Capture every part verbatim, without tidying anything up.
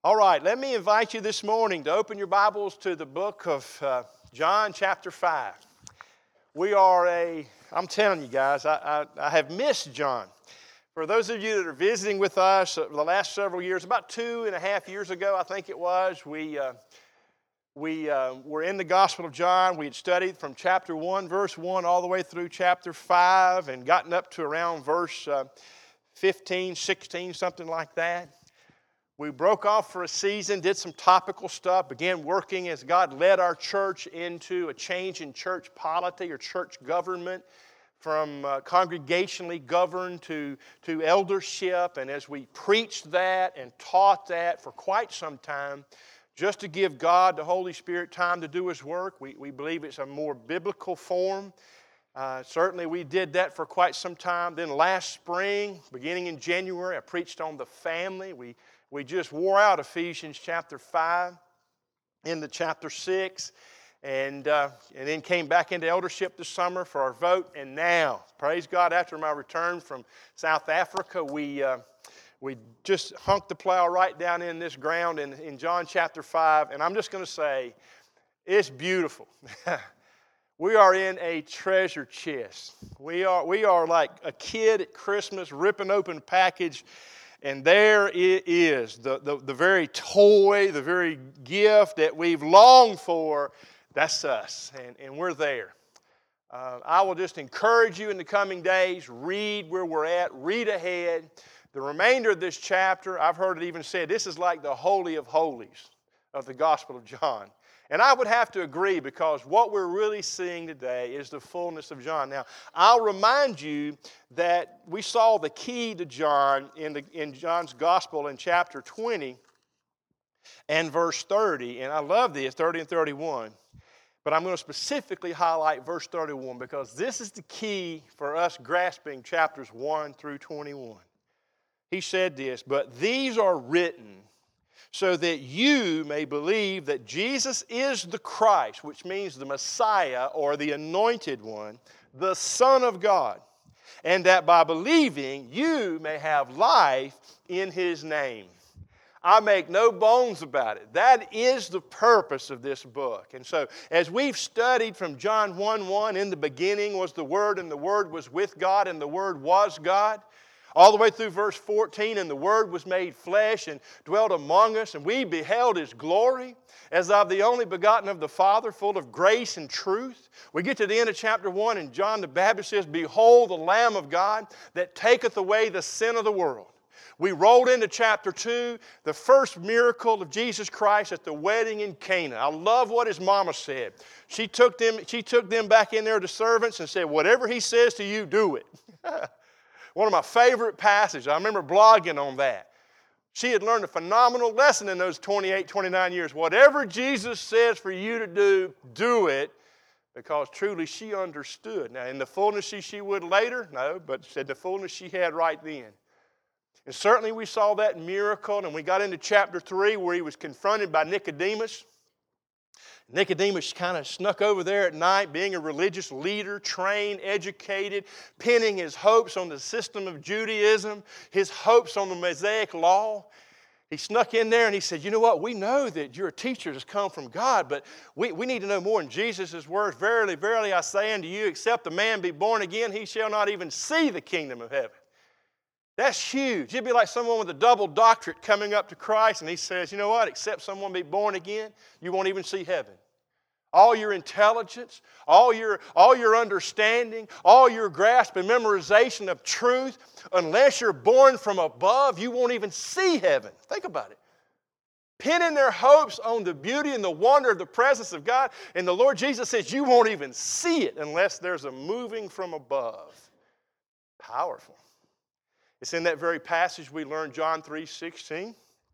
All right, let me invite you this morning to open your Bibles to the book of uh, John chapter five. We are a, I'm telling you guys, I, I, I have missed John. For those of you that are visiting with us the last several years, about two and a half years ago, I think it was, we, uh, we uh, were in the Gospel of John. We had studied from chapter one, verse one, all the way through chapter five, and gotten up to around verse uh, fifteen, sixteen, something like that. We broke off for a season, did some topical stuff, began working as God led our church into a change in church polity or church government, from uh, congregationally governed to, to eldership. And as we preached that and taught that for quite some time, just to give God, the Holy Spirit, time to do His work, we, we believe it's a more biblical form. Uh, certainly we did that for quite some time. Then last spring, beginning in January, I preached on the family. We We just wore out Ephesians chapter five into chapter six, and, uh, and then came back into eldership this summer for our vote. And now, praise God, after my return from South Africa, we, uh, we just hunked the plow right down in this ground in, in John chapter five. And I'm just going to say, it's beautiful. We are in a treasure chest. We are, we are like a kid at Christmas ripping open a package. And there it is, the, the, the very toy, the very gift that we've longed for. That's us, and, and we're there. Uh, I will just encourage you in the coming days, read where we're at, read ahead. The remainder of this chapter, I've heard it even said, this is like the Holy of Holies of the Gospel of John. And I would have to agree, because what we're really seeing today is the fullness of John. Now, I'll remind you that we saw the key to John in, the, in John's Gospel in chapter twenty and verse thirty. And I love this, thirty and thirty-one. But I'm going to specifically highlight verse thirty-one, because this is the key for us grasping chapters one through twenty-one. He said this, "But these are written so that you may believe that Jesus is the Christ," which means the Messiah or the Anointed One, "the Son of God, and that by believing you may have life in His name." I make no bones about it. That is the purpose of this book. And so as we've studied from John one one, in the beginning was the Word, and the Word was with God, and the Word was God, all the way through verse fourteen, "And the Word was made flesh and dwelt among us, and we beheld His glory, as of the only begotten of the Father, full of grace and truth." We get to the end of chapter one, and John the Baptist says, "Behold the Lamb of God that taketh away the sin of the world." We rolled into chapter two, the first miracle of Jesus Christ at the wedding in Cana. I love what his mama said. She took them, she took them back in there to servants and said, "Whatever He says to you, do it." One of my favorite passages. I remember blogging on that. She had learned a phenomenal lesson in those twenty-eight, twenty-nine years. Whatever Jesus says for you to do, do it, because truly she understood. Now, in the fullness she, she would later, no, but said the fullness she had right then. And certainly we saw that miracle, and we got into chapter three where He was confronted by Nicodemus. Nicodemus kind of snuck over there at night, being a religious leader, trained, educated, pinning his hopes on the system of Judaism, his hopes on the Mosaic law. He snuck in there and he said, "You know what? We know that you're a teacher that's come from God, but we, we need to know more." In Jesus' words, "Verily, verily, I say unto you, except a man be born again, he shall not even see the kingdom of heaven." That's huge. It'd be like someone with a double doctorate coming up to Christ, and he says, "You know what? Except someone be born again, you won't even see heaven." All your intelligence, all your, all your understanding, all your grasp and memorization of truth, unless you're born from above, you won't even see heaven. Think about it. Pinning their hopes on the beauty and the wonder of the presence of God, and the Lord Jesus says you won't even see it unless there's a moving from above. Powerful. It's in that very passage we learned John three sixteen.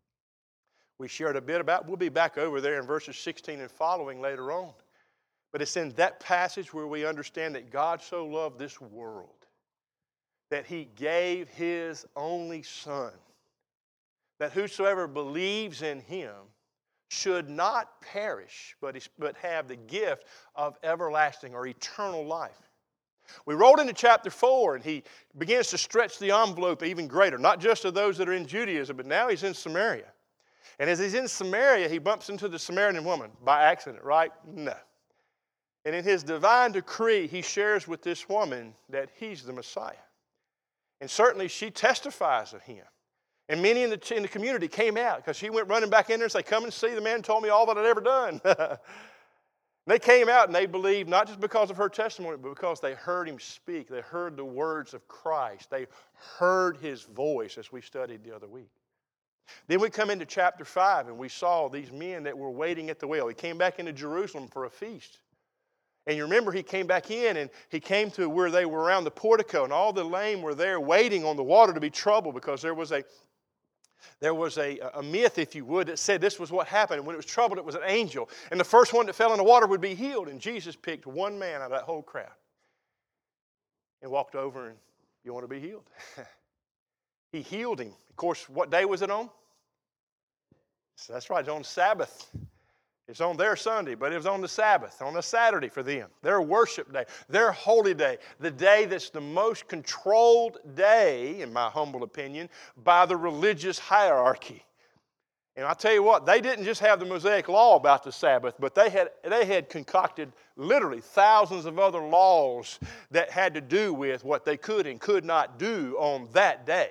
We shared a bit about. We'll be back over there in verses sixteen and following later on. But it's in that passage where we understand that God so loved this world that He gave His only Son, that whosoever believes in Him should not perish, but, but have the gift of everlasting or eternal life. We rolled into chapter four, and He begins to stretch the envelope even greater, not just to those that are in Judaism, but now He's in Samaria. And as he's in Samaria, he bumps into the Samaritan woman by accident, right? No. And in his divine decree, he shares with this woman that he's the Messiah. And certainly she testifies of him. And many in the, in the community came out because she went running back in there and said, come and see, the man told me all that I'd ever done. They came out and they believed not just because of her testimony, but because they heard him speak. They heard the words of Christ. They heard his voice as we studied the other week. Then we come into chapter five and we saw these men that were waiting at the well. He came back into Jerusalem for a feast. And you remember he came back in and he came to where they were around the portico and all the lame were there waiting on the water to be troubled because there was a There was a, a myth, if you would, that said this was what happened. And when it was troubled, it was an angel. And the first one that fell in the water would be healed. And Jesus picked one man out of that whole crowd and walked over and, you want to be healed? He healed him. Of course, what day was it on? So that's right, it's on Sabbath. It's on their Sunday, but it was on the Sabbath, on a Saturday for them. Their worship day, their holy day, the day that's the most controlled day, in my humble opinion, by the religious hierarchy. And I tell you what, they didn't just have the Mosaic law about the Sabbath, but they had, they had concocted literally thousands of other laws that had to do with what they could and could not do on that day.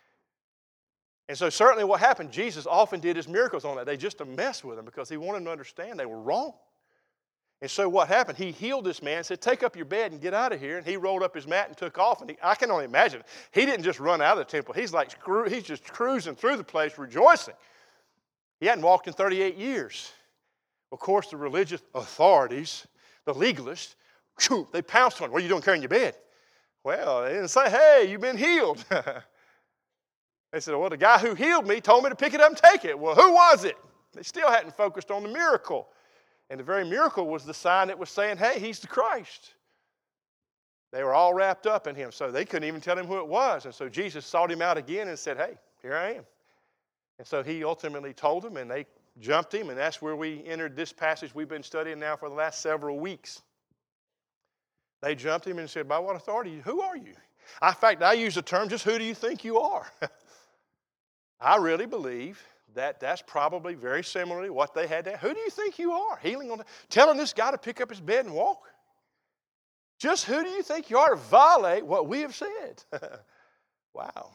And so certainly what happened, Jesus often did his miracles on that day just to mess with them because he wanted them to understand they were wrong. And so what happened, he healed this man, said, take up your bed and get out of here. And he rolled up his mat and took off. And he, I can only imagine, he didn't just run out of the temple. He's like, he's just cruising through the place rejoicing. He hadn't walked in thirty-eight years. Of course, the religious authorities, the legalists, whew, they pounced on him. What are you doing carrying your bed? Well, they didn't say, hey, you've been healed. They said, well, the guy who healed me told me to pick it up and take it. Well, who was it? They still hadn't focused on the miracle. And the very miracle was the sign that was saying, hey, he's the Christ. They were all wrapped up in him, so they couldn't even tell him who it was. And so Jesus sought him out again and said, hey, here I am. And so he ultimately told them, and they jumped him, and that's where we entered this passage we've been studying now for the last several weeks. They jumped him and said, by what authority? Who are you? In fact, I use the term, just who do you think you are? I really believe that that's probably very similar to what they had there. Who do you think you are? Healing on the, telling this guy to pick up his bed and walk? Just who do you think you are to violate what we have said? Wow.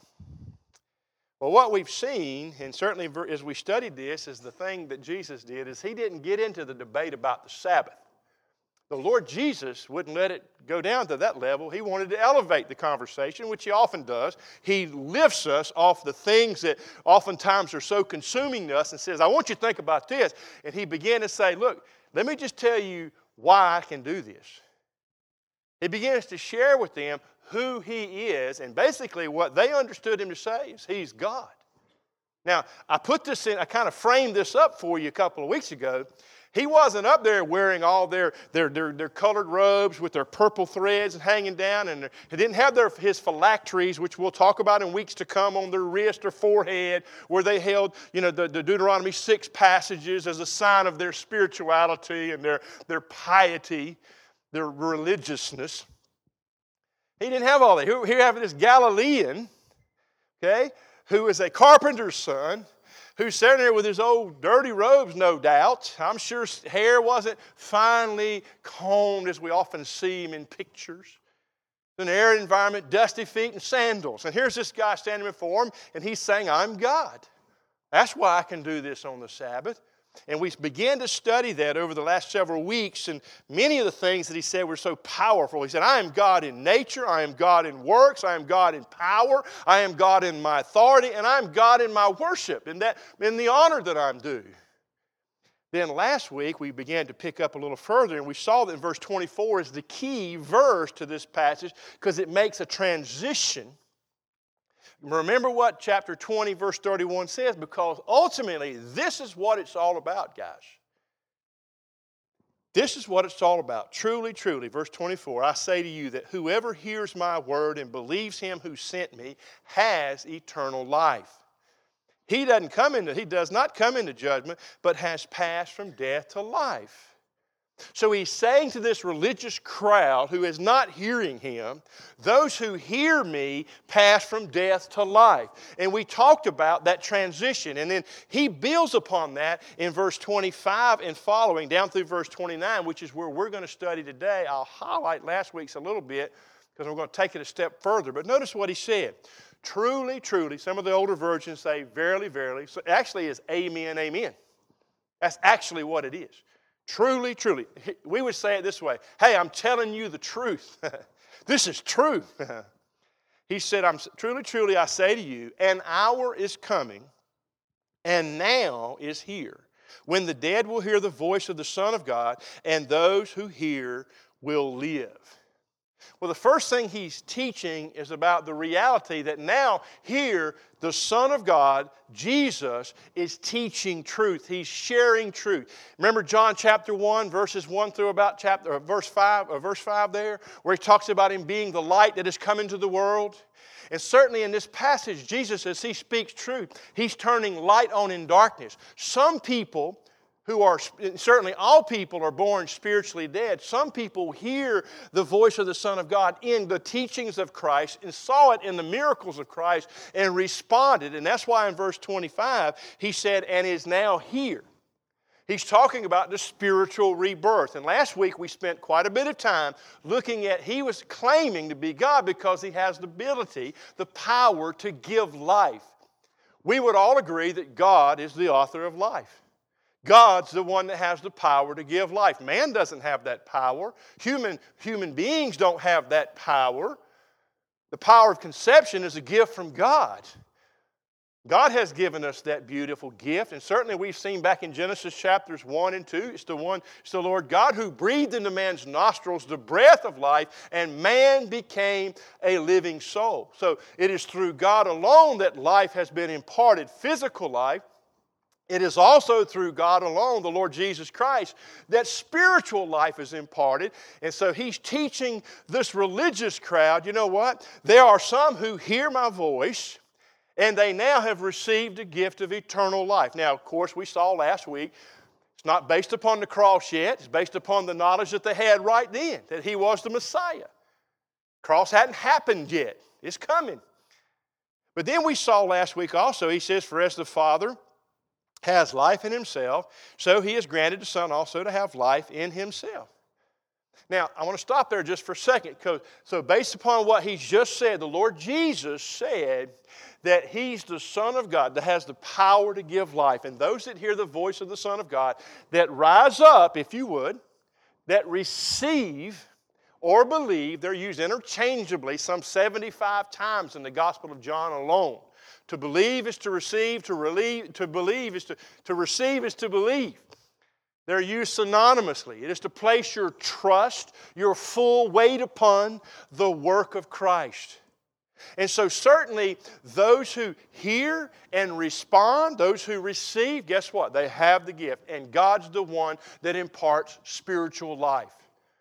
Well, what we've seen, and certainly as we studied this, is the thing that Jesus did is he didn't get into the debate about the Sabbath. The Lord Jesus wouldn't let it go down to that level. He wanted to elevate the conversation, which he often does. He lifts us off the things that oftentimes are so consuming to us and says, I want you to think about this. And he began to say, look, let me just tell you why I can do this. He begins to share with them who he is, and basically what they understood him to say is he's God. Now, I put this in, I kind of framed this up for you a couple of weeks ago. He wasn't up there wearing all their, their, their, their colored robes with their purple threads hanging down. And he didn't have their, his phylacteries, which we'll talk about in weeks to come, on their wrist or forehead, where they held, you know, the, the Deuteronomy six passages as a sign of their spirituality and their, their piety, their religiousness. He didn't have all that. Here you have this Galilean, okay, who is a carpenter's son, who's sitting there with his old dirty robes, no doubt. I'm sure his hair wasn't finely combed as we often see him in pictures. In an arid environment, dusty feet and sandals. And here's this guy standing before him, and he's saying, I'm God. That's why I can do this on the Sabbath. And we began to study that over the last several weeks, and many of the things that he said were so powerful. He said, I am God in nature, I am God in works, I am God in power, I am God in my authority, and I am God in my worship, in, that, in the honor that I'm due. Then last week we began to pick up a little further, and we saw that in verse twenty-four is the key verse to this passage because it makes a transition. Remember what chapter twenty, verse thirty-one says, because ultimately this is what it's all about, guys. This is what it's all about. Truly, truly, verse twenty-four, I say to you that whoever hears my word and believes him who sent me has eternal life. He doesn't come into, he does not come into judgment, but has passed from death to life. So he's saying to this religious crowd who is not hearing him, those who hear me pass from death to life. And we talked about that transition. And then he builds upon that in verse twenty-five and following, down through verse twenty-nine, which is where we're going to study today. I'll highlight last week's a little bit because we're going to take it a step further. But notice what he said. Truly, truly, some of the older versions say verily, verily. So actually it's amen, amen. That's actually what it is. Truly, truly. We would say it this way. Hey, I'm telling you the truth. This is true. He said, I'm truly, truly, I say to you, an hour is coming, and now is here, when the dead will hear the voice of the Son of God, and those who hear will live. Well, the first thing he's teaching is about the reality that now here the Son of God, Jesus, is teaching truth. He's sharing truth. Remember John chapter one, verses one through about chapter, or verse five, or verse five there, where he talks about him being the light that has come into the world. And certainly in this passage, Jesus, as he speaks truth, he's turning light on in darkness. Some people who are, certainly all people are born spiritually dead. Some people hear the voice of the Son of God in the teachings of Christ and saw it in the miracles of Christ and responded. And that's why in verse twenty-five he said, and is now here. He's talking about the spiritual rebirth. And last week we spent quite a bit of time looking at he was claiming to be God because he has the ability, the power to give life. We would all agree that God is the author of life. God's the one that has the power to give life. Man doesn't have that power. Human, human beings don't have that power. The power of conception is a gift from God. God has given us that beautiful gift, and certainly we've seen back in Genesis chapters one and two, it's the one, it's the Lord God who breathed into man's nostrils the breath of life, and man became a living soul. So it is through God alone that life has been imparted, physical life. It is also through God alone, the Lord Jesus Christ, that spiritual life is imparted. And so he's teaching this religious crowd, you know what? There are some who hear my voice, and they now have received a gift of eternal life. Now, of course, we saw last week, it's not based upon the cross yet. It's based upon the knowledge that they had right then, that he was the Messiah. Cross hadn't happened yet. It's coming. But then we saw last week also, he says, for as the Father has life in himself, so he has granted the Son also to have life in himself. Now, I want to stop there just for a second. Because, so based upon what he's just said, the Lord Jesus said that he's the Son of God that has the power to give life. And those that hear the voice of the Son of God, that rise up, if you would, that receive or believe, they're used interchangeably some seventy-five times in the Gospel of John alone. To believe is to receive, to, relieve, to believe is to, to receive is to believe. They're used synonymously. It is to place your trust, your full weight upon the work of Christ. And so certainly those who hear and respond, those who receive, guess what? They have the gift. And God's the one that imparts spiritual life.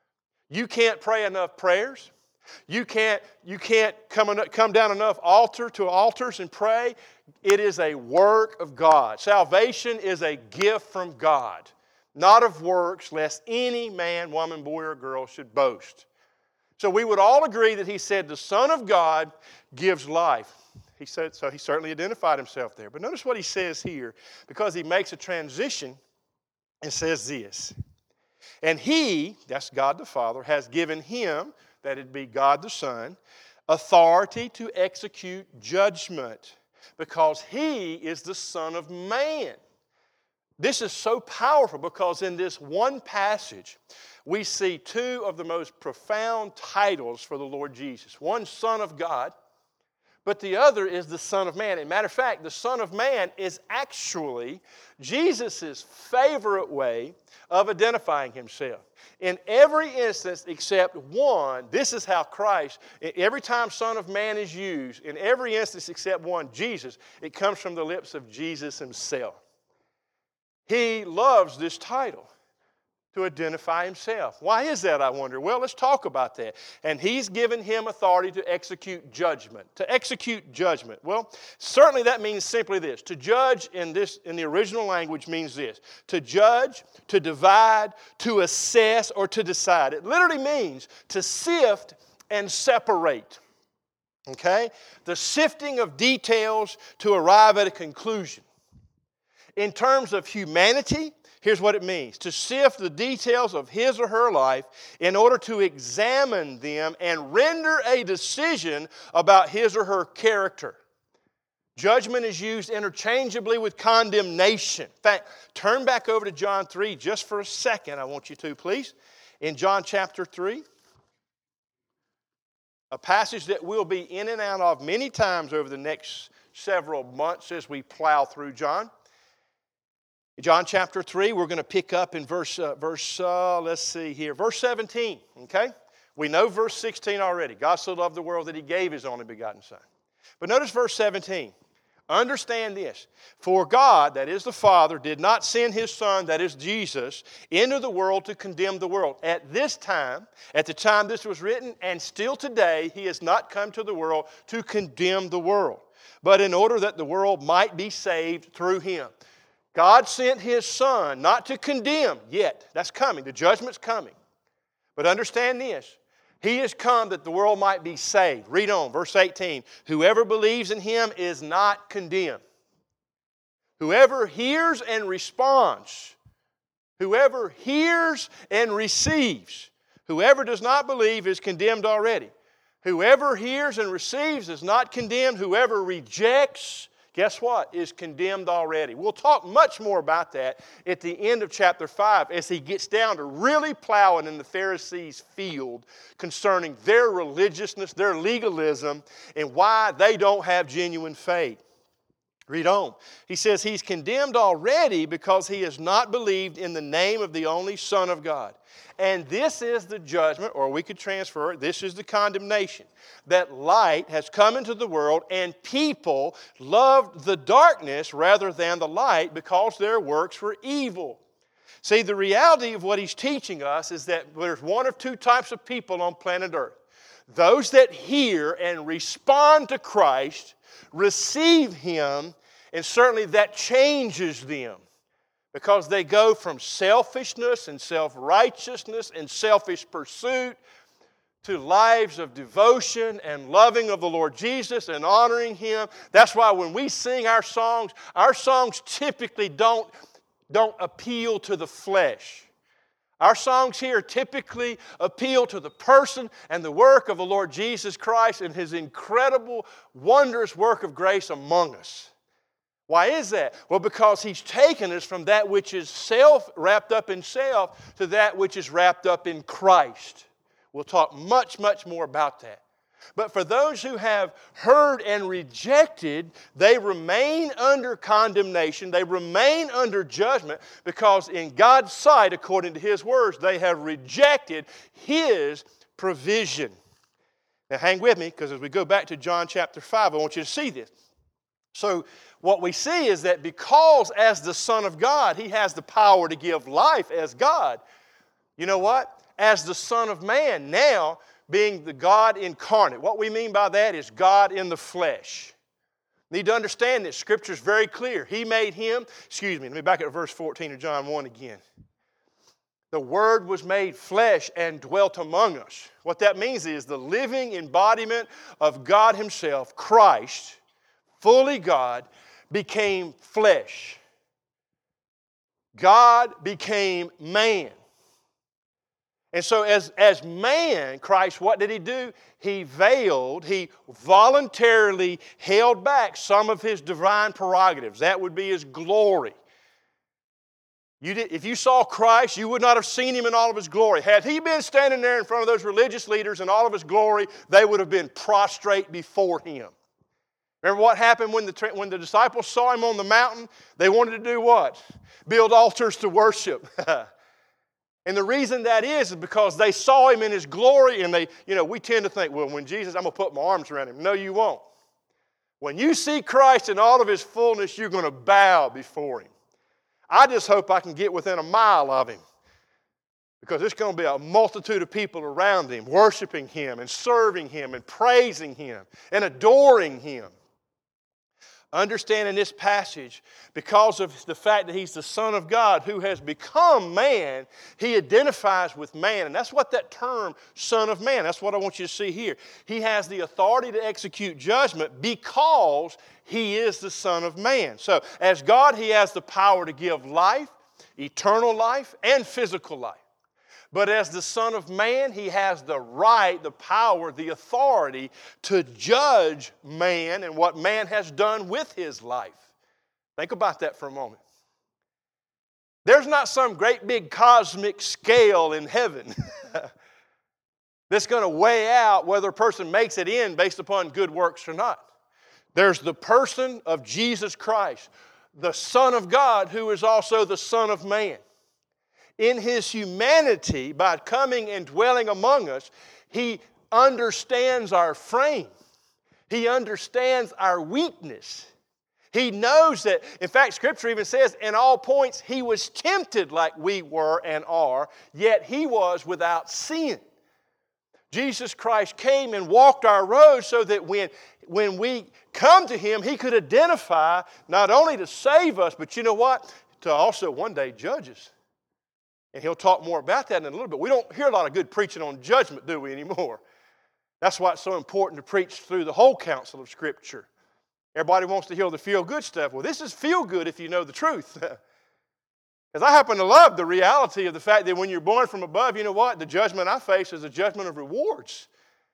You can't pray enough prayers. You can't, you can't come, come down enough altar to altars and pray. It is a work of God. Salvation is a gift from God, not of works, lest any man, woman, boy, or girl should boast. So we would all agree that he said the Son of God gives life. He said, so he certainly identified himself there. But notice what he says here, because he makes a transition and says this. And he, that's God the Father, has given him, that it be God the Son, authority to execute judgment, because he is the Son of Man. This is so powerful because in this one passage, we see two of the most profound titles for the Lord Jesus. One, Son of God, but the other is the Son of Man. As a matter of fact, the Son of Man is actually Jesus' favorite way of identifying himself. In every instance except one, this is how Christ, every time Son of Man is used, in every instance except one, Jesus, it comes from the lips of Jesus himself. He loves this title. to identify himself. Why is that, I wonder? Well, let's talk about that. And he's given him authority to execute judgment. To execute judgment. Well, certainly that means simply this. To judge in this in the original language means this. To judge, to divide, to assess, or to decide. It literally means to sift and separate. Okay? The sifting of details to arrive at a conclusion. In terms of humanity, here's what it means. To sift the details of his or her life in order to examine them and render a decision about his or her character. Judgment is used interchangeably with condemnation. In fact, turn back over to John three just for a second, I want you to, please. In John chapter three, a passage that we'll be in and out of many times over the next several months as we plow through John. John chapter three, we're going to pick up in verse, uh, verse uh, let's see here, verse seventeen, okay? We know verse sixteen already. God so loved the world that he gave his only begotten Son. But notice verse seventeen. Understand this. For God, that is the Father, did not send his Son, that is Jesus, into the world to condemn the world. At this time, at the time this was written, and still today, he has not come to the world to condemn the world, but in order that the world might be saved through him. God sent his Son not to condemn yet. That's coming. The judgment's coming. But understand this. He has come that the world might be saved. Read on, verse eighteen. Whoever believes in him is not condemned. Whoever hears and responds, whoever hears and receives, whoever does not believe is condemned already. Whoever hears and receives is not condemned. Whoever rejects, guess what? Is condemned already. We'll talk much more about that at the end of chapter five as he gets down to really plowing in the Pharisees' field concerning their religiousness, their legalism, and why they don't have genuine faith. Read on. He says he's condemned already because he has not believed in the name of the only Son of God. And this is the judgment, or we could transfer it, this is the condemnation, that light has come into the world and people loved the darkness rather than the light because their works were evil. See, the reality of what he's teaching us is that there's one of two types of people on planet Earth. Those that hear and respond to Christ, receive him, and certainly that changes them. Because they go from selfishness and self-righteousness and selfish pursuit to lives of devotion and loving of the Lord Jesus and honoring him. That's why when we sing our songs, our songs typically don't, don't appeal to the flesh. Our songs here typically appeal to the person and the work of the Lord Jesus Christ and his incredible, wondrous work of grace among us. Why is that? Well, because he's taken us from that which is self, wrapped up in self, to that which is wrapped up in Christ. We'll talk much, much more about that. But for those who have heard and rejected, they remain under condemnation. They remain under judgment because in God's sight, according to his words, they have rejected his provision. Now hang with me, because as we go back to John chapter five, I want you to see this. So what we see is that because as the Son of God, he has the power to give life as God. You know what? As the Son of Man, now being the God incarnate. What we mean by that is God in the flesh. Need to understand this. Scripture is very clear. He made him, excuse me, let me back up to verse fourteen of John one again. The Word was made flesh and dwelt among us. What that means is the living embodiment of God himself, Christ, fully God, became flesh. God became man. And so as, as man, Christ, what did he do? He veiled, he voluntarily held back some of his divine prerogatives. That would be his glory. You did, if you saw Christ, you would not have seen him in all of his glory. Had he been standing there in front of those religious leaders in all of his glory, they would have been prostrate before him. Remember what happened when the, when the disciples saw him on the mountain? They wanted to do what? Build altars to worship. And the reason that is is because they saw him in his glory, and they, you know, we tend to think, well, when Jesus, I'm going to put my arms around him. No, you won't. When you see Christ in all of his fullness, you're going to bow before him. I just hope I can get within a mile of him. Because there's going to be a multitude of people around him worshiping him and serving him and praising him and adoring him. Understanding this passage, because of the fact that he's the Son of God who has become man, he identifies with man. And that's what that term, Son of Man, that's what I want you to see here. He has the authority to execute judgment because he is the Son of Man. So as God, he has the power to give life, eternal life, and physical life. But as the Son of Man, he has the right, the power, the authority to judge man and what man has done with his life. Think about that for a moment. There's not some great big cosmic scale in heaven that's going to weigh out whether a person makes it in based upon good works or not. There's the person of Jesus Christ, the Son of God, who is also the Son of Man. In his humanity, by coming and dwelling among us, he understands our frame. He understands our weakness. He knows that, in fact, Scripture even says, in all points he was tempted like we were and are, yet he was without sin. Jesus Christ came and walked our road so that when, when we come to him, he could identify not only to save us, but you know what? To also one day judge us. And he'll talk more about that in a little bit. We don't hear a lot of good preaching on judgment, do we, anymore? That's why it's so important to preach through the whole counsel of Scripture. Everybody wants to hear the feel-good stuff. Well, this is feel-good if you know the truth. Because I happen to love the reality of the fact that when you're born from above, you know what? The judgment I face is a judgment of rewards.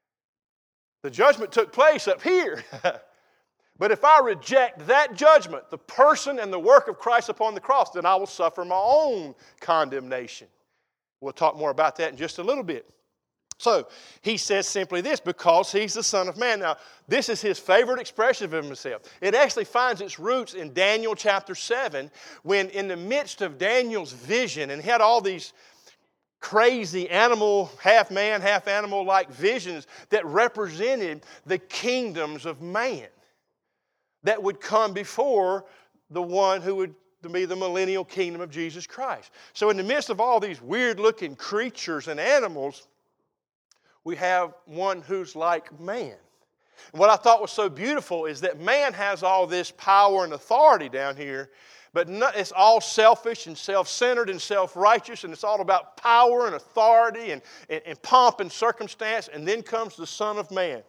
The judgment took place up here. But if I reject that judgment, the person and the work of Christ upon the cross, then I will suffer my own condemnation. We'll talk more about that in just a little bit. So he says simply this, because he's the Son of Man. Now, this is his favorite expression of himself. It actually finds its roots in Daniel chapter seven, when in the midst of Daniel's vision, and he had all these crazy animal, half man, half animal-like visions that represented the kingdoms of man that would come before the one who would be the millennial kingdom of Jesus Christ. So in the midst of all these weird-looking creatures and animals, we have one who's like man. And what I thought was so beautiful is that man has all this power and authority down here, but not, it's all selfish and self-centered and self-righteous, and it's all about power and authority and, and, and pomp and circumstance, and then comes the Son of Man.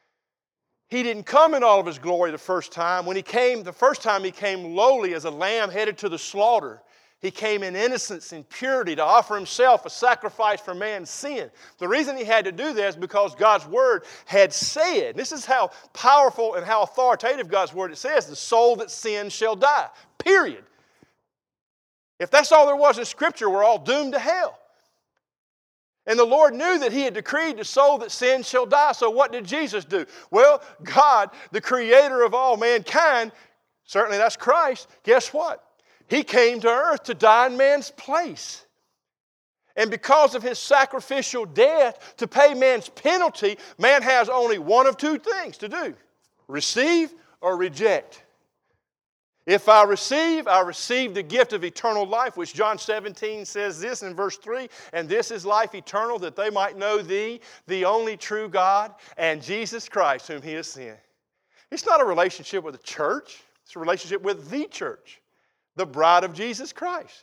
He didn't come in all of his glory the first time. When he came, the first time he came lowly as a lamb headed to the slaughter. He came in innocence and purity to offer himself a sacrifice for man's sin. The reason he had to do that is because God's Word had said, this is how powerful and how authoritative God's Word it says, the soul that sins shall die, period. If that's all there was in Scripture, we're all doomed to hell. And the Lord knew that he had decreed the soul that sins shall die. So what did Jesus do? Well, God, the creator of all mankind, certainly that's Christ, guess what? He came to earth to die in man's place. And because of his sacrificial death to pay man's penalty, man has only one of two things to do: receive or reject. If I receive, I receive the gift of eternal life, which John seventeen says this in verse three, and this is life eternal, that they might know thee, the only true God, and Jesus Christ, whom he has sent. It's not a relationship with the church. It's a relationship with the church, the bride of Jesus Christ.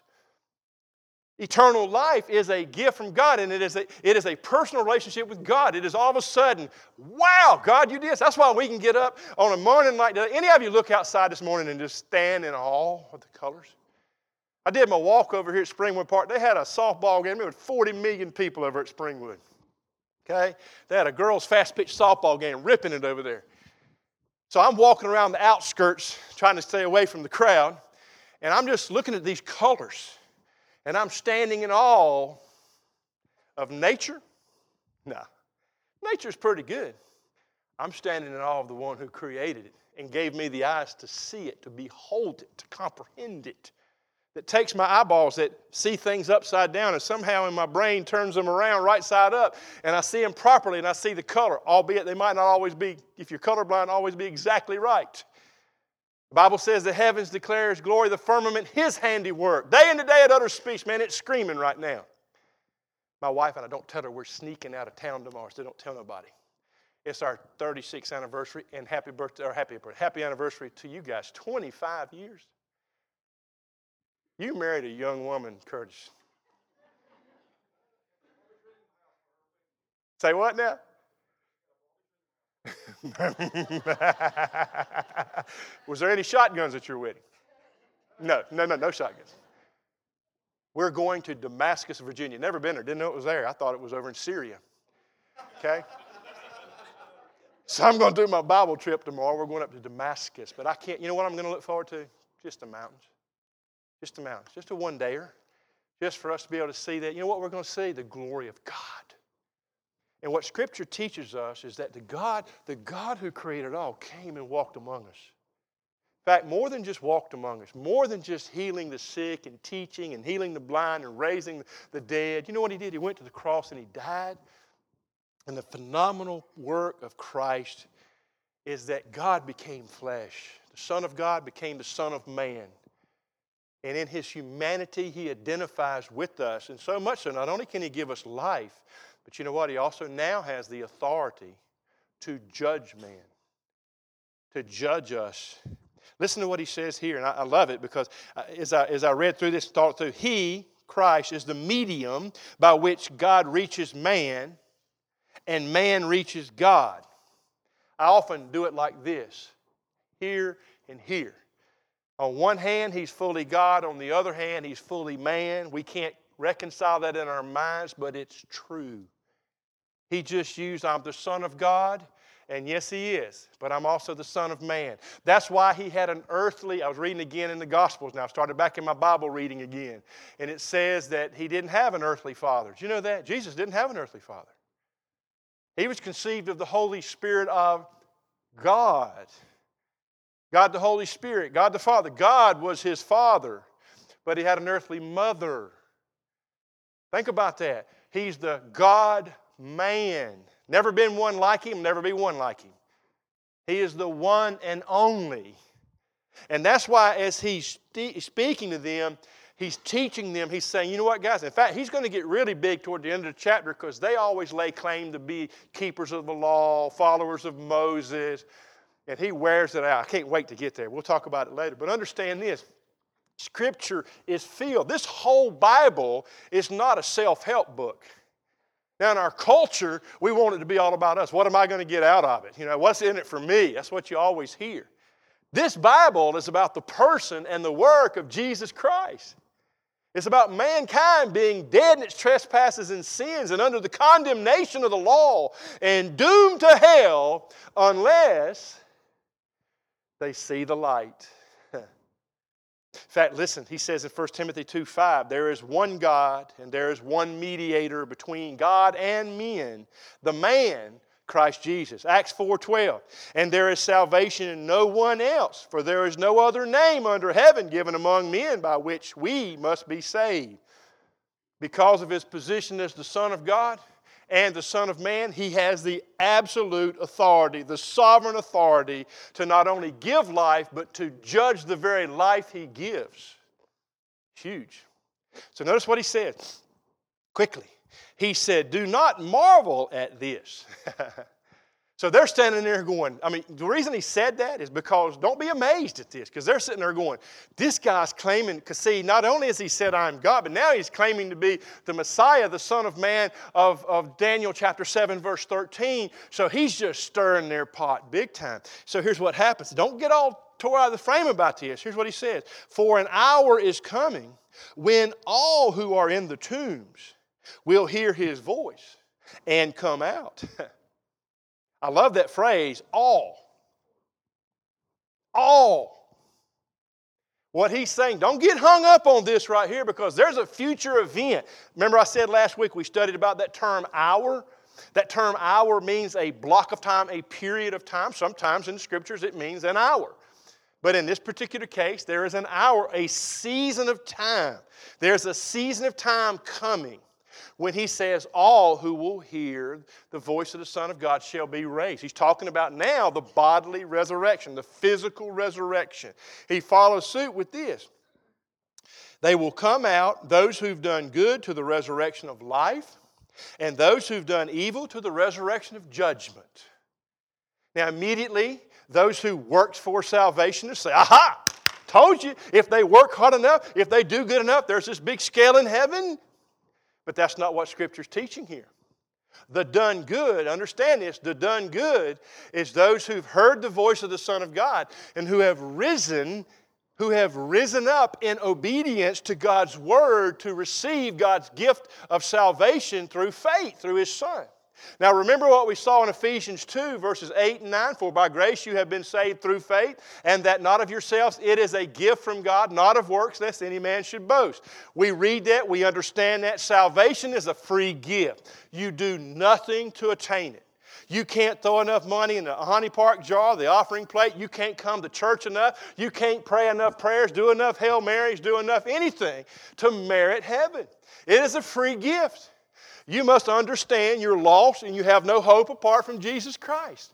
Eternal life is a gift from God, and it is a, it is a personal relationship with God. It is all of a sudden, wow, God, you did this. That's why we can get up on a morning like that. Any of you look outside this morning and just stand in awe of the colors? I did my walk over here at Springwood Park. They had a softball game. There were forty million people over at Springwood. Okay? They had a girls' fast-pitch softball game, ripping it over there. So I'm walking around the outskirts trying to stay away from the crowd, and I'm just looking at these colors. And I'm standing in awe of nature? No. Nature's pretty good. I'm standing in awe of the one who created it and gave me the eyes to see it, to behold it, to comprehend it. That takes my eyeballs that see things upside down and somehow in my brain turns them around right side up, and I see them properly and I see the color, albeit they might not always be, if you're colorblind, always be exactly right. The Bible says the heavens declare His glory, the firmament His handiwork. Day and day at utter speech, man, it's screaming right now. My wife and I, don't tell her we're sneaking out of town tomorrow, so don't tell nobody. It's our thirty-sixth anniversary, and happy birthday, or happy birthday, happy anniversary to you guys. twenty-five years. You married a young woman, Curtis. Say what now? Was there any shotguns at your wedding? No, no, no, no shotguns. We're going to Damascus, Virginia. Never been there. Didn't know it was there. I thought it was over in Syria. Okay? So I'm going to do my Bible trip tomorrow. We're going up to Damascus. But I can't, you know what I'm going to look forward to? Just the mountains. Just the mountains. Just a one-dayer. Just for us to be able to see that. You know what we're going to see? The glory of God. And what Scripture teaches us is that the God, the God who created all came and walked among us. In fact, more than just walked among us, more than just healing the sick and teaching and healing the blind and raising the dead. You know what he did? He went to the cross and he died. And the phenomenal work of Christ is that God became flesh. The Son of God became the Son of man. And in his humanity, he identifies with us. And so much so, not only can he give us life, but you know what? He also now has the authority to judge man, to judge us. Listen to what he says here, and I, I love it because as I, as I read through this, thought through, he, Christ, is the medium by which God reaches man and man reaches God. I often do it like this, here and here. On one hand, he's fully God. On the other hand, he's fully man. We can't reconcile that in our minds, but it's true. He just used, I'm the Son of God, and yes, he is, but I'm also the Son of man. That's why he had an earthly, I was reading again in the Gospels now, I started back in my Bible reading again, and it says that he didn't have an earthly father. Did you know that? Jesus didn't have an earthly father. He was conceived of the Holy Spirit of God. God the Holy Spirit, God the Father. God was his father, but he had an earthly mother. Think about that. He's the God-man. Never been one like him, never be one like him. He is the one and only. And that's why as he's speaking to them, he's teaching them, he's saying, you know what, guys? In fact, he's going to get really big toward the end of the chapter because they always lay claim to be keepers of the law, followers of Moses, and he wears it out. I can't wait to get there. We'll talk about it later. But understand this. Scripture is filled. This whole Bible is not a self-help book. Now, in our culture, we want it to be all about us. What am I going to get out of it? You know, what's in it for me? That's what you always hear. This Bible is about the person and the work of Jesus Christ. It's about mankind being dead in its trespasses and sins and under the condemnation of the law and doomed to hell unless they see the light. In fact, listen, he says in First Timothy two five, there is one God and there is one mediator between God and men, the man, Christ Jesus. Acts four twelve, and there is salvation in no one else, for there is no other name under heaven given among men by which we must be saved. Because of his position as the Son of God and the Son of Man, he has the absolute authority, the sovereign authority to not only give life, but to judge the very life he gives. Huge. So notice what he said quickly. He said, do not marvel at this. So they're standing there going, I mean, the reason he said that is because, don't be amazed at this, because they're sitting there going, this guy's claiming, because see, not only has he said, I am God, but now he's claiming to be the Messiah, the Son of Man of, of Daniel chapter seven, verse thirteen. So he's just stirring their pot big time. So here's what happens. Don't get all tore out of the frame about this. Here's what he says. For an hour is coming when all who are in the tombs will hear his voice and come out. I love that phrase, all. All. What he's saying, don't get hung up on this right here because there's a future event. Remember I said last week we studied about that term hour? That term hour means a block of time, a period of time. Sometimes in the Scriptures it means an hour. But in this particular case, there is an hour, a season of time. There's a season of time coming when he says all who will hear the voice of the Son of God shall be raised. He's talking about now the bodily resurrection, the physical resurrection. He follows suit with this. They will come out, those who've done good, to the resurrection of life, and those who've done evil to the resurrection of judgment. Now immediately, those who worked for salvation say, aha, told you, if they work hard enough, if they do good enough, there's this big scale in heaven. But that's not what Scripture's teaching here. The done good, understand this, the done good is those who've heard the voice of the Son of God and who have risen, who have risen up in obedience to God's Word to receive God's gift of salvation through faith, through His Son. Now remember what we saw in Ephesians two, verses eight and nine. For by grace you have been saved through faith, and that not of yourselves. It is a gift from God, not of works, lest any man should boast. We read that, we understand that. Salvation is a free gift. You do nothing to attain it. You can't throw enough money in the honey park jar, the offering plate. You can't come to church enough. You can't pray enough prayers, do enough Hail Marys, do enough anything to merit heaven. It is a free gift. You must understand you're lost and you have no hope apart from Jesus Christ.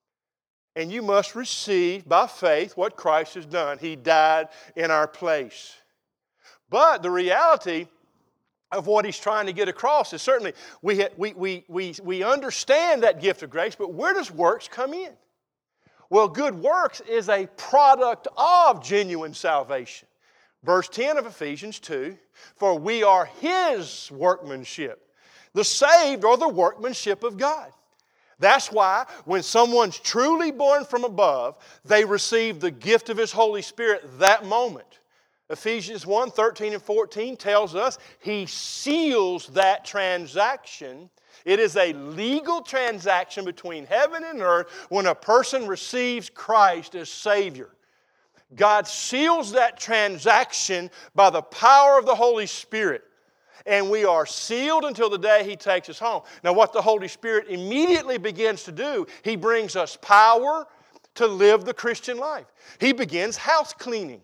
And you must receive by faith what Christ has done. He died in our place. But the reality of what he's trying to get across is certainly we, we, we, we, we understand that gift of grace, but where does works come in? Well, good works is a product of genuine salvation. Verse ten of Ephesians two, for we are His workmanship. The saved are the workmanship of God. That's why when someone's truly born from above, they receive the gift of His Holy Spirit that moment. Ephesians one, thirteen and fourteen tells us He seals that transaction. It is a legal transaction between heaven and earth when a person receives Christ as Savior. God seals that transaction by the power of the Holy Spirit. And we are sealed until the day He takes us home. Now what the Holy Spirit immediately begins to do, He brings us power to live the Christian life. He begins house cleaning.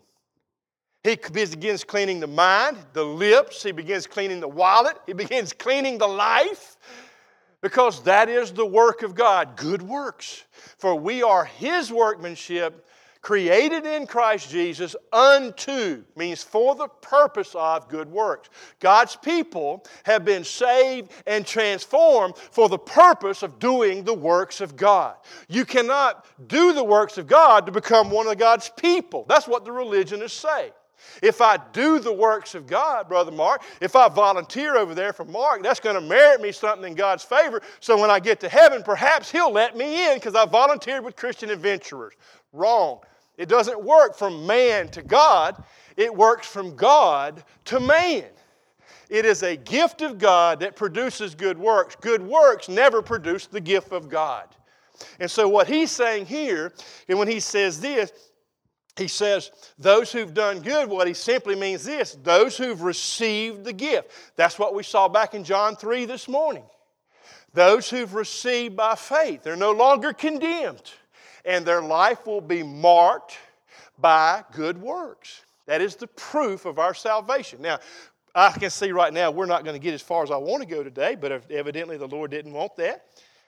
He begins cleaning the mind, the lips. He begins cleaning the wallet. He begins cleaning the life. Because that is the work of God, good works. For we are His workmanship, created in Christ Jesus unto, means for the purpose of good works. God's people have been saved and transformed for the purpose of doing the works of God. You cannot do the works of God to become one of God's people. That's what the religionists say. If I do the works of God, Brother Mark, if I volunteer over there for Mark, that's going to merit me something in God's favor. So when I get to heaven, perhaps He'll let me in because I volunteered with Christian adventurers. Wrong. It doesn't work from man to God. It works from God to man. It is a gift of God that produces good works. Good works never produce the gift of God. And so what he's saying here, and when he says this, he says, those who've done good, what he simply means this, those who've received the gift. That's what we saw back in John three this morning. Those who've received by faith, they're no longer condemned. And their life will be marked by good works. That is the proof of our salvation. Now, I can see right now we're not going to get as far as I want to go today, but evidently the Lord didn't want that.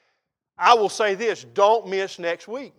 I will say this, don't miss next week.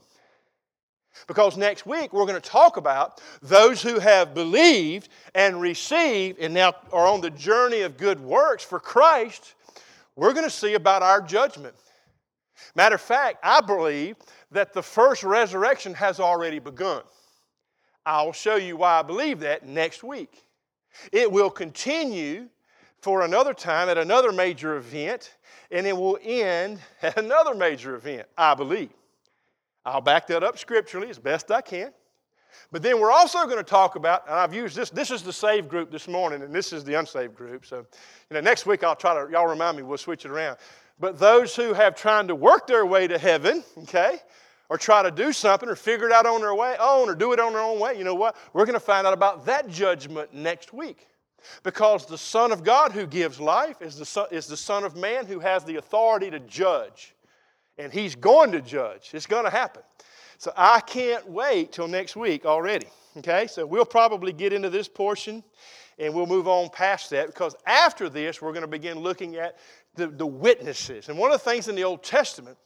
Because next week we're going to talk about those who have believed and received and now are on the journey of good works for Christ. We're going to see about our judgment. Matter of fact, I believe that the first resurrection has already begun. I'll show you why I believe that next week. It will continue for another time at another major event, and it will end at another major event, I believe. I'll back that up scripturally as best I can. But then we're also going to talk about, and I've used this, this is the saved group this morning, and this is the unsaved group. So, you know, next week I'll try to, y'all remind me, we'll switch it around. But those who have tried to work their way to heaven, okay, or try to do something or figure it out on their way, own or do it on their own way, you know what? We're going to find out about that judgment next week. Because the Son of God who gives life is the Son, is the Son of Man who has the authority to judge. And He's going to judge. It's going to happen. So I can't wait till next week already. Okay, so we'll probably get into this portion and we'll move on past that because after this we're going to begin looking at the, the witnesses. And one of the things in the Old Testament,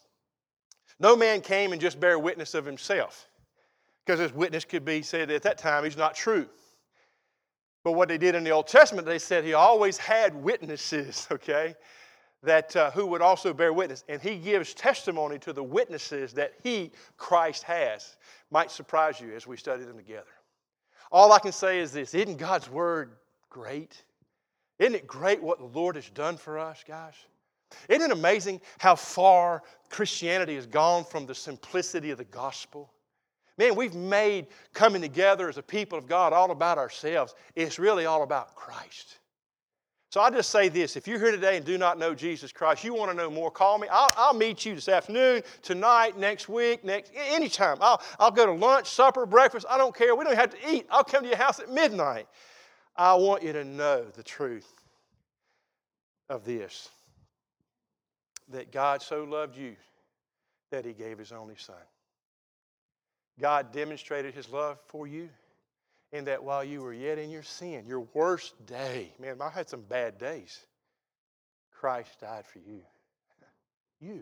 no man came and just bear witness of himself because his witness could be said at that time he's not true. But what they did in the Old Testament, they said he always had witnesses, okay? that uh, who would also bear witness. And he gives testimony to the witnesses that he, Christ, has. Might surprise you as we study them together. All I can say is this: isn't God's word great? Isn't it great what the Lord has done for us, guys? Isn't it amazing how far Christianity has gone from the simplicity of the gospel? Man, we've made coming together as a people of God all about ourselves. It's really all about Christ. So I just say this: if you're here today and do not know Jesus Christ, you want to know more, call me. I'll, I'll meet you this afternoon, tonight, next week, next anytime. I'll, I'll go to lunch, supper, breakfast. I don't care. We don't have to eat. I'll come to your house at midnight. I want you to know the truth of this, that God so loved you that He gave His only Son. God demonstrated His love for you in that while you were yet in your sin, your worst day, man, I had some bad days, Christ died for you. You.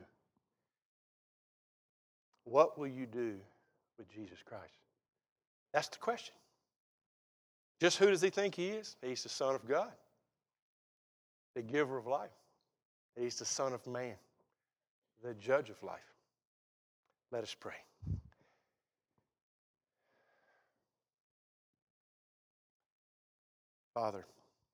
What will you do with Jesus Christ? That's the question. Just who does He think He is? He's the Son of God, the giver of life. He's the Son of Man, the judge of life. Let us pray. Father,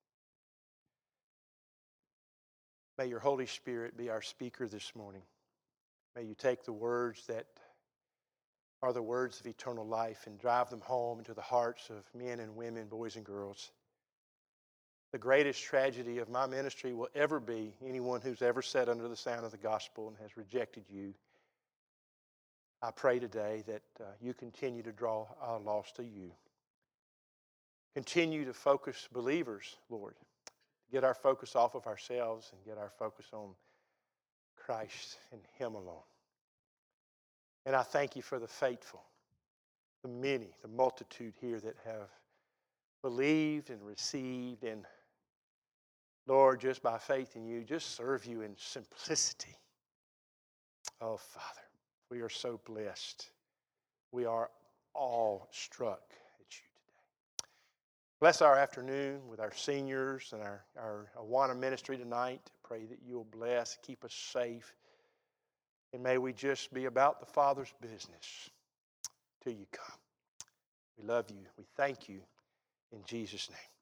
may your Holy Spirit be our speaker this morning. May you take the words that are the words of eternal life and drive them home into the hearts of men and women, boys and girls. The greatest tragedy of my ministry will ever be anyone who's ever sat under the sound of the gospel and has rejected you. I pray today that uh, you continue to draw our lost to you. Continue to focus believers, Lord. Get our focus off of ourselves and get our focus on Christ and Him alone. And I thank you for the faithful, the many, the multitude here that have believed and received and, Lord, just by faith in you, just serve you in simplicity. Oh, Father, we are so blessed. We are all struck at you today. Bless our afternoon with our seniors and our, our Awana ministry tonight. Pray that you'll bless, keep us safe. And may we just be about the Father's business till you come. We love you. We thank you in Jesus' name.